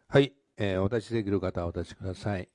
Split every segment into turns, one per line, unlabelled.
はい、お立ちできる方はお立ちください。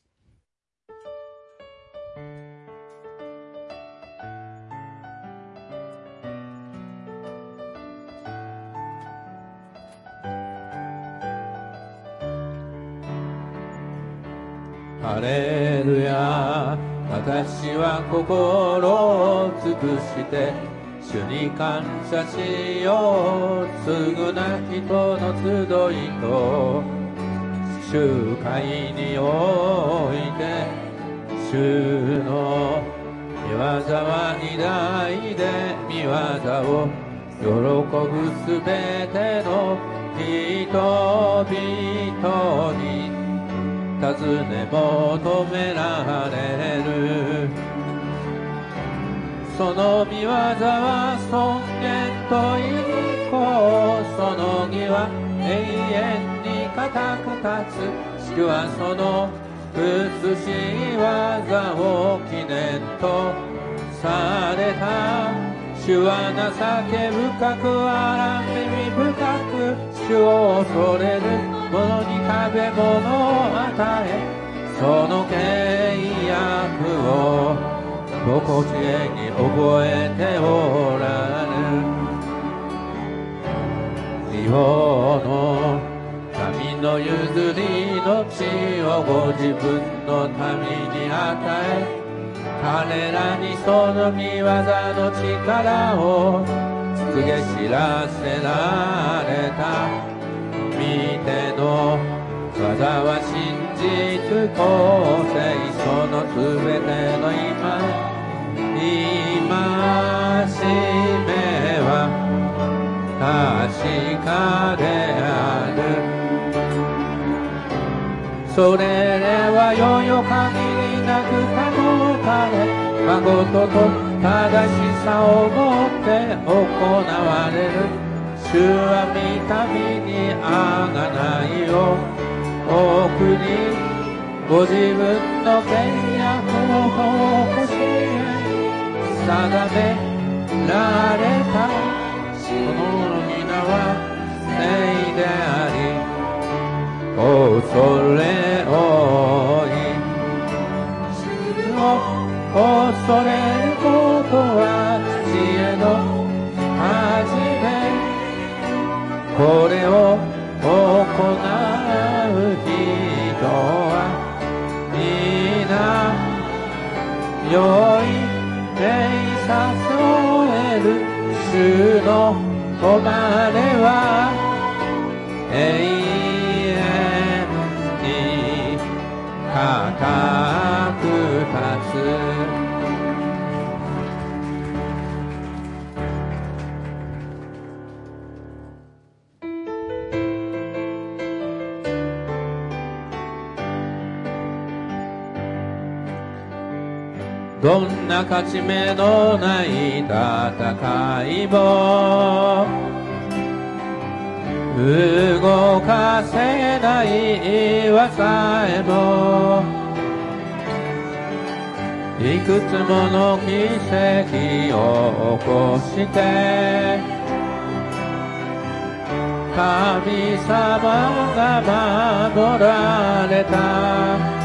ハレルヤ、私は心を尽くして主に感謝しよう。償な人の集いと集会において主の御業は偉大で、御業を喜ぶすべての人々に尋ね求められる。その御業は尊厳と栄光、その義は永遠に固く立つ。主はその美しい技を記念とされた。主は情け深く荒み深く、主を恐れる者に食べ物を与え、その契約を常しえに覚えておられる。日本の神の譲りの地をご自分の民に与え、彼らにその御業の力を告げ知らせられた。御手の技は真実公正、そのすべての戒めは確かである。それらはよよ限りなく保たれ、誠と正しさをもって行われる。主は御民にあがないを送り、ご自分の契約を教え定められた。その皆は聖であり恐れ多い。主を恐れることは知恵の始め、これを行う人は皆良い名察を得る。主の誉れは永遠に固く立つ。どんな勝ち目のない戦いも動かせない岩さえも、いくつもの奇跡を起こして神様が守られた。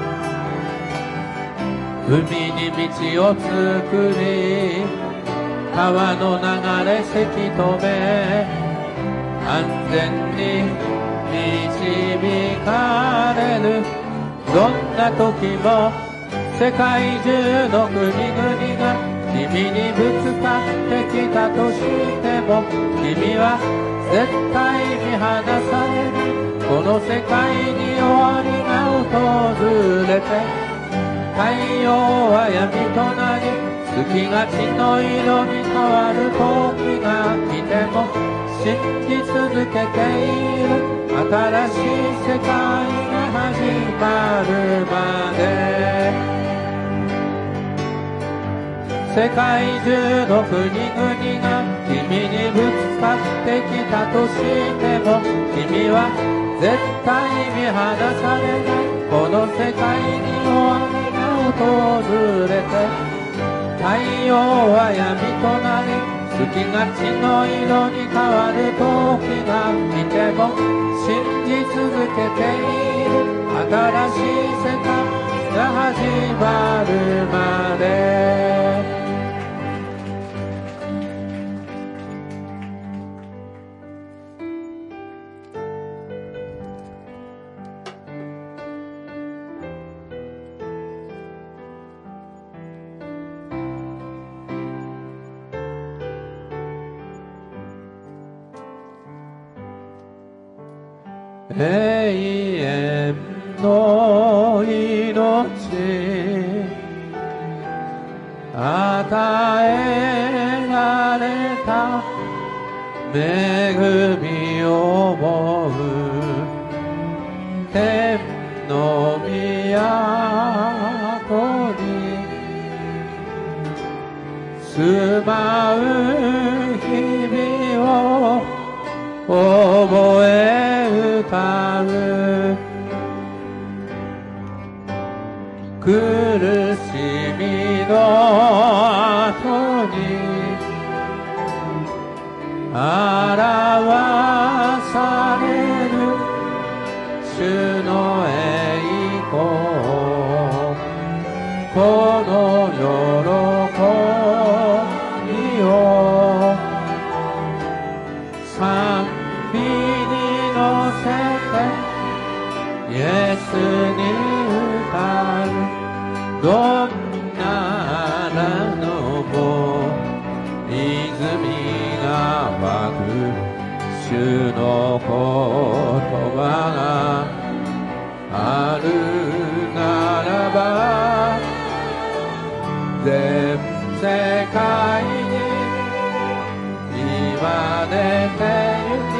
海に道を作り、川の流れせき止め、安全に導かれる。どんな時も世界中の国々が君にぶつかってきたとしても、君は絶対に離されない。この世界に終わりが訪れて、太陽は闇となり、月が血の色に変わる時が来ても、信じ続けている。新しい世界が始まるまで、世界中の国々が君にぶつかってきたとしても、君は絶対に離されない。この世界に終わり訪れて、太陽は闇となり、月が血の色に変わる時が来ても、信じ続けてい新しい世界が始まるまで。永遠の命与えられた恵みを思う天の都に住まう日々を覚え歌う苦しみの後に表される主の栄光この喜びを賛美に乗せてイエスに歌うどんな荒野も泉が湧く主の言葉があるならば全世界に今出て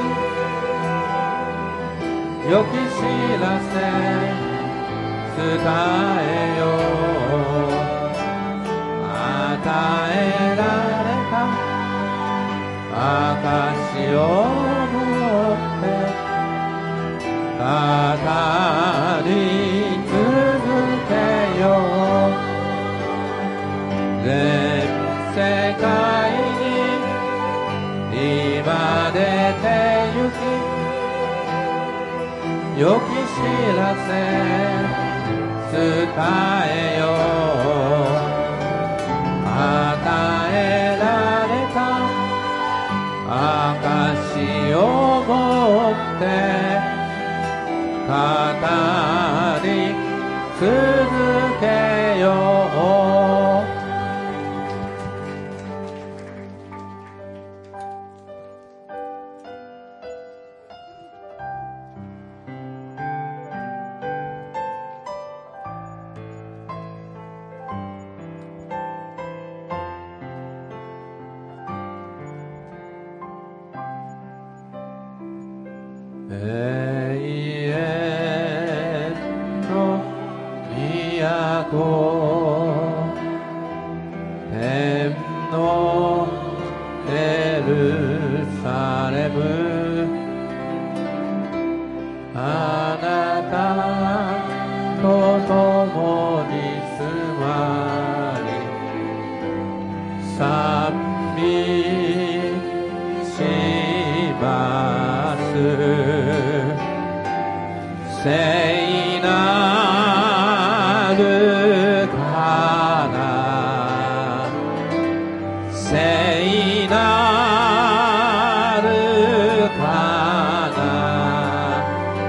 行き良き知らせ伝えよう与えられた証を持って語り続けよう全世界に今出て行き良き知らせ伝えよう与えられた証を持って語り続けよう永遠の都天のエルサレムあなたと共に住まい賛美します聖なるかな聖なるかな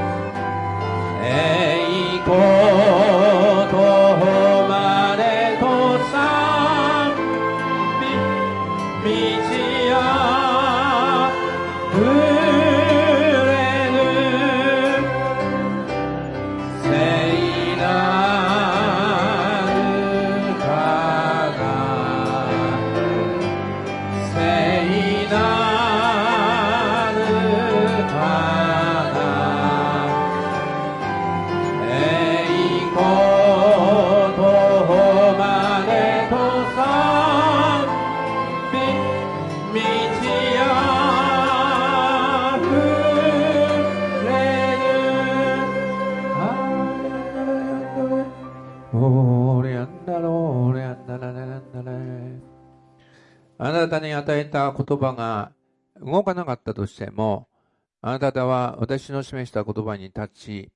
栄光と誉れと賛美道やあなたに与えた言葉が動かなかったとしても、あなたは私の示した言葉に立ち、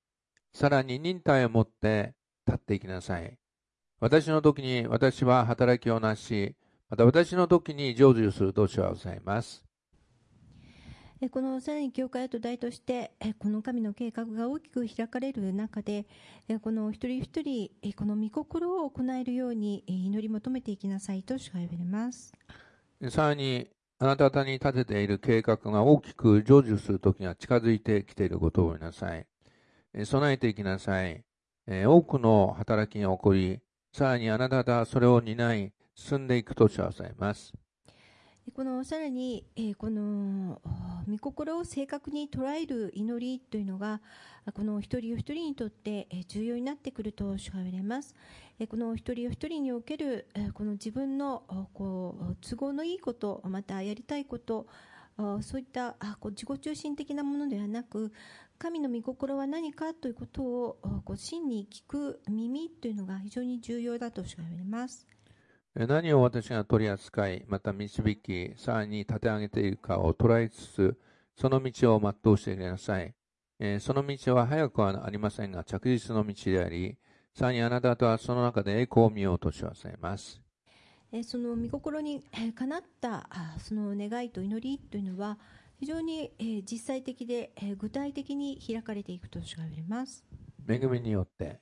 さらに忍耐を持って立っていきなさい。私の時に私は働きをなし、また私の時に成就すると主はおっしゃいます。
このさらに教会を土台としてこの神の計画が大きく開かれる中でこの一人一人この御心を行えるように祈り求めていきなさいと主が言われます。
さらにあなた方に立てている計画が大きく成就する時が近づいてきていることを覚えなさい。備えていきなさい。多くの働きが起こり、さらにあなた方はそれを担い進んでいくと主はおっしゃいます。
このさらにこの御心を正確に捉える祈りというのがこの一人一人にとって重要になってくると主が言われます。この一人一人におけるこの自分の都合のいいこと、またやりたいこと、そういった自己中心的なものではなく、神の御心は何かということを真に聞く耳というのが非常に重要だと主が言われます。
何を私が取り扱い、また導き、さらに立て上げているかを捉えつつ、その道を全うしてください。その道は早くはありませんが、着実の道であり、さらにあなた方はその中で栄光を見ようとしわせます。
その御心にかなったその願いと祈りというのは非常に実際的で具体的に開かれていくと主が言われます。
恵みによって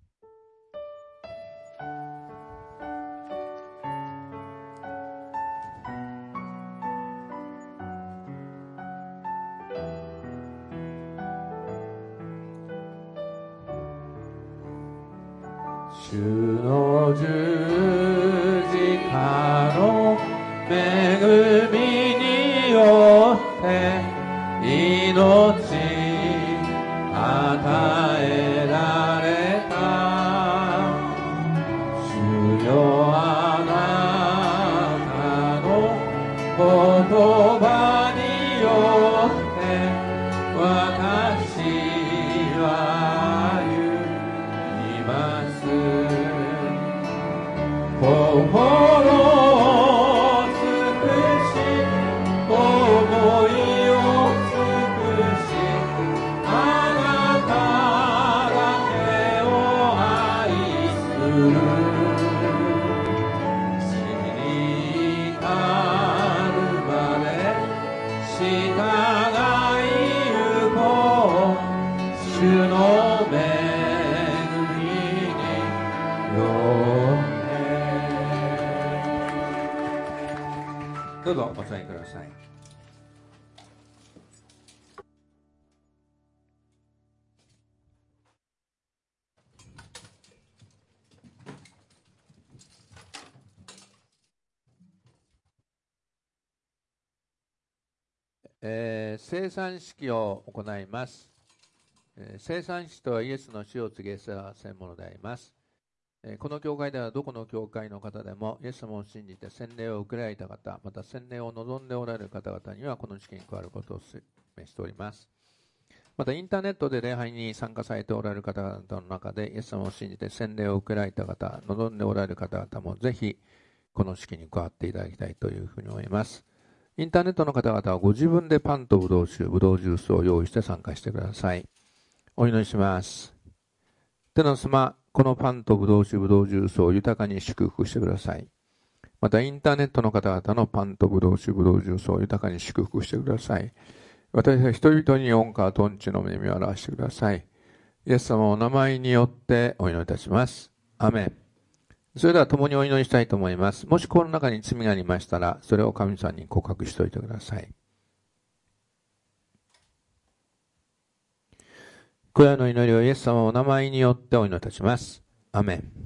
主の十字架の恵みによって命与えられた。主よあなたの言葉によって私は言います。心を尽くし思いを尽くしあなただけを愛する死に至るまで従い行こう。主の恵みによってどうぞお座りください。聖餐式を行います。聖餐式とはイエスの死を告げ知らせるものであります。この教会ではどこの教会の方でもイエス様を信じて洗礼を受けられた方、また洗礼を望んでおられる方々にはこの式に加わることを示しております。またインターネットで礼拝に参加されておられる方々の中でイエス様を信じて洗礼を受けられた方、望んでおられる方々もぜひこの式に加わっていただきたいというふうに思います。インターネットの方々はご自分でパンとブドウ酒、ブドウジュースを用意して参加してください。お祈りします。天の様、このパンとブドウ酒、ブドウジュースを豊かに祝福してください。またインターネットの方々のパンとブドウ酒、ブドウジュースを豊かに祝福してください。私は人々に恩かとんちの恵みを表してください。イエス様のお名前によってお祈りいたします。アメン。それでは共にお祈りしたいと思います。もしこの中に罪がありましたら、それを神様に告白しておいてください。これらの祈りをイエス様のお名前によってお祈りいたします。アメン。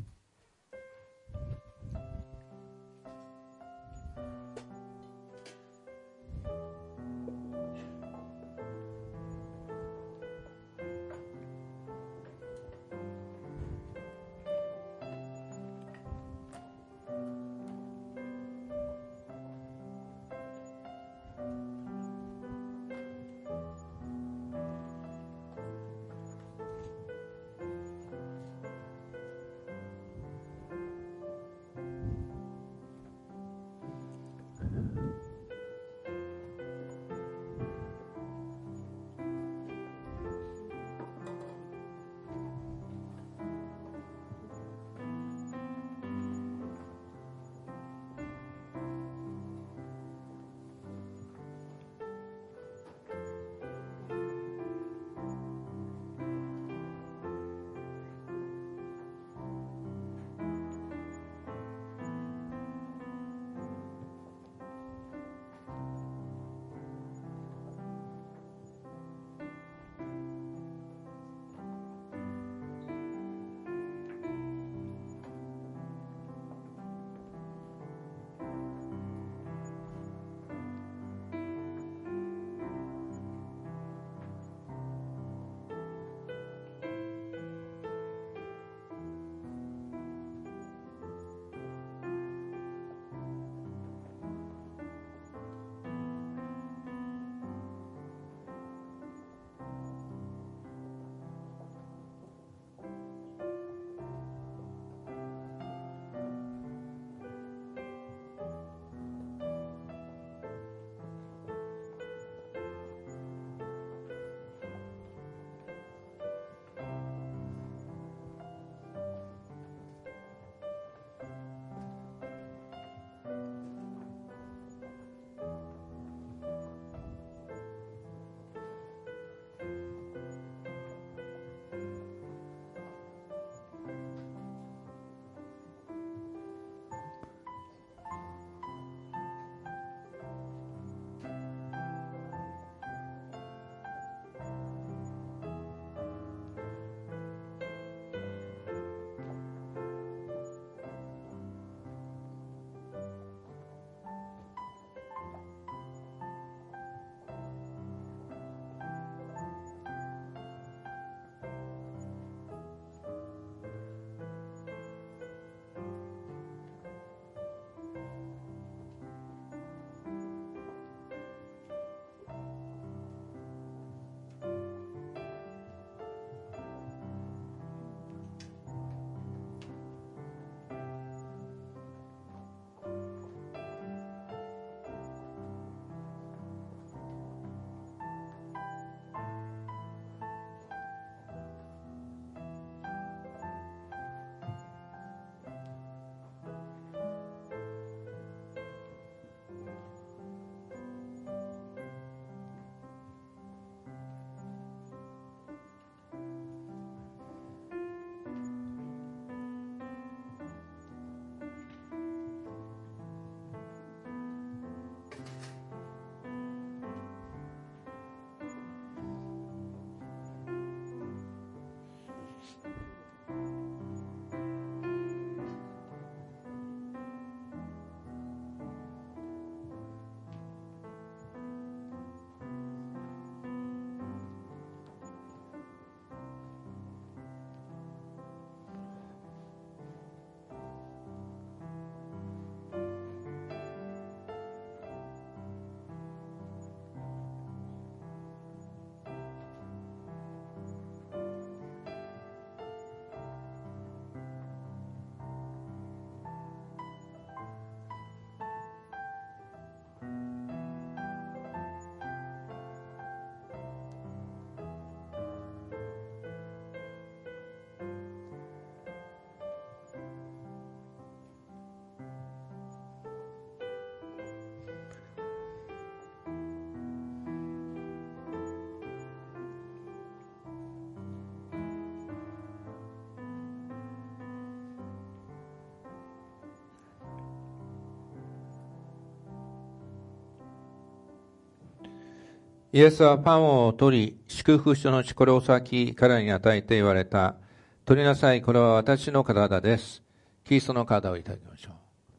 イエスはパンを取り、祝福した後これを裂き、彼に与えて言われた。取りなさい、これは私の体です。キリストの体をいただきましょう。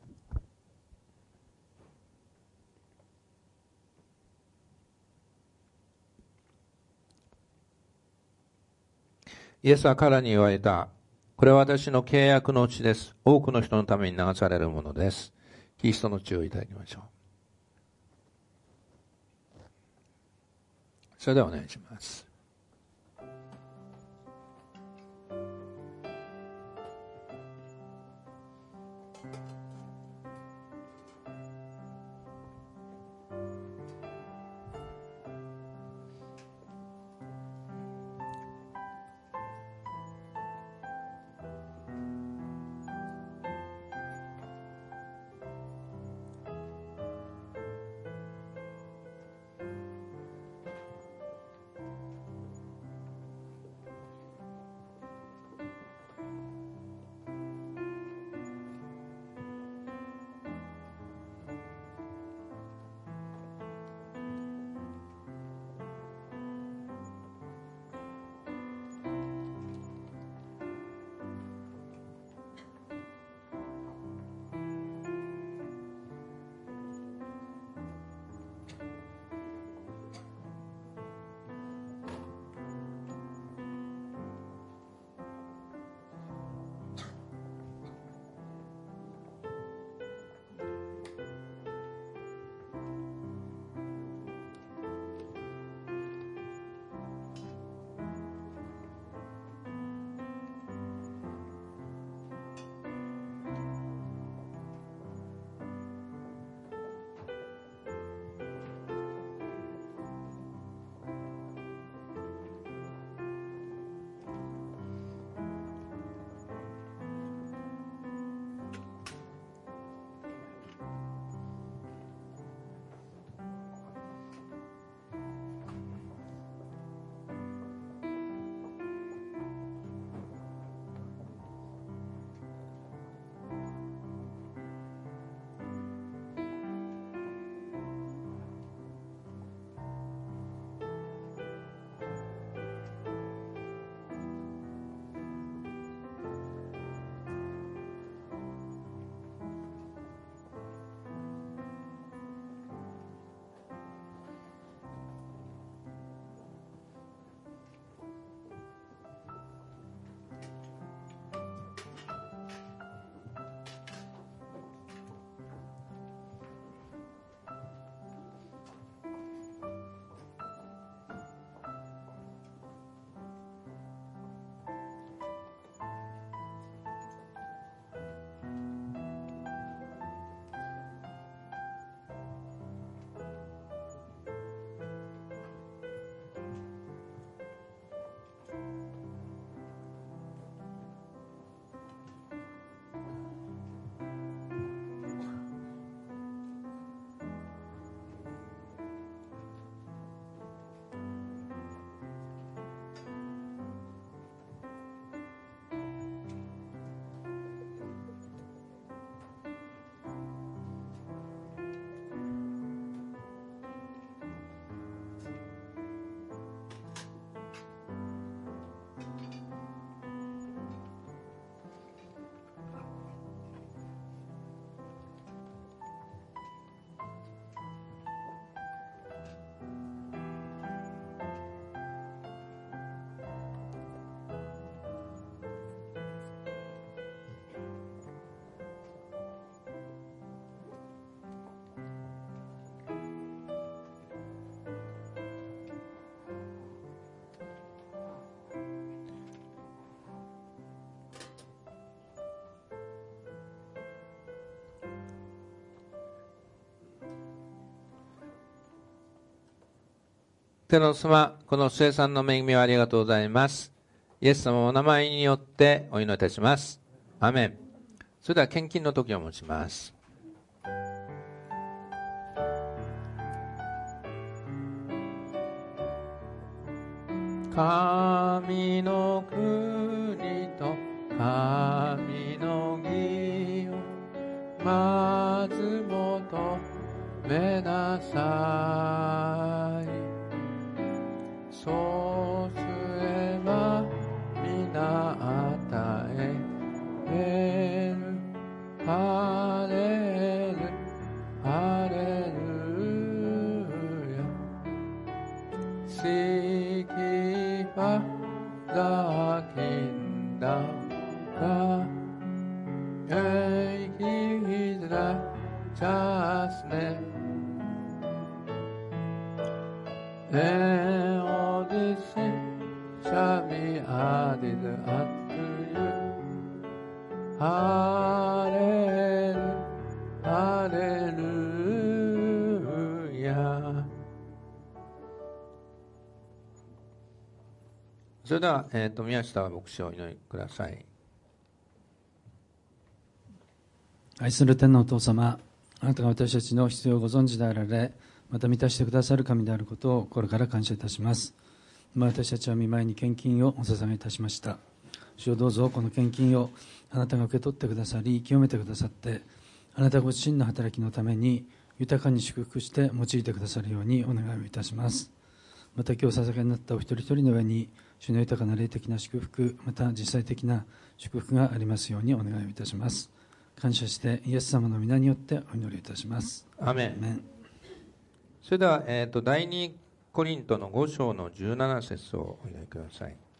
イエスは彼に言われた。これは私の契約の血です。多くの人のために流されるものです。キリストの血をいただきましょう。それではお願いします。天の様、この聖餐の恵みをありがとうございます。イエス様のお名前によってお祈りいたします。アーメン。それでは献金の時を持ちます。神の国と神の義をまず求めなさい。 そうすれば皆与える。ハレルハレルヤ。Seek ye first the kingdom of God, and His righteousness, and all these things shall be added unto you. Hallelujah, Hallelujah. それでは、宮下牧師をお祈りください。
愛する天のお父様、あなたが私たちの必要をご存知であられ、また満たしてくださる神であることを心から感謝いたします。私たちは御前に献金をお捧げいたしました。主よ、どうぞこの献金をあなたが受け取ってくださり、清めてくださって、あなたご自身の働きのために豊かに祝福して用いてくださるようにお願いをいたします。また今日捧げになったお一人一人の上に、主の豊かな霊的な祝福、また実際的な祝福がありますようにお願いをいたします。感謝してイエス様の皆によってお祈りいたします。
アメン。それでは、第2コリントの5章の17節をお祈りください。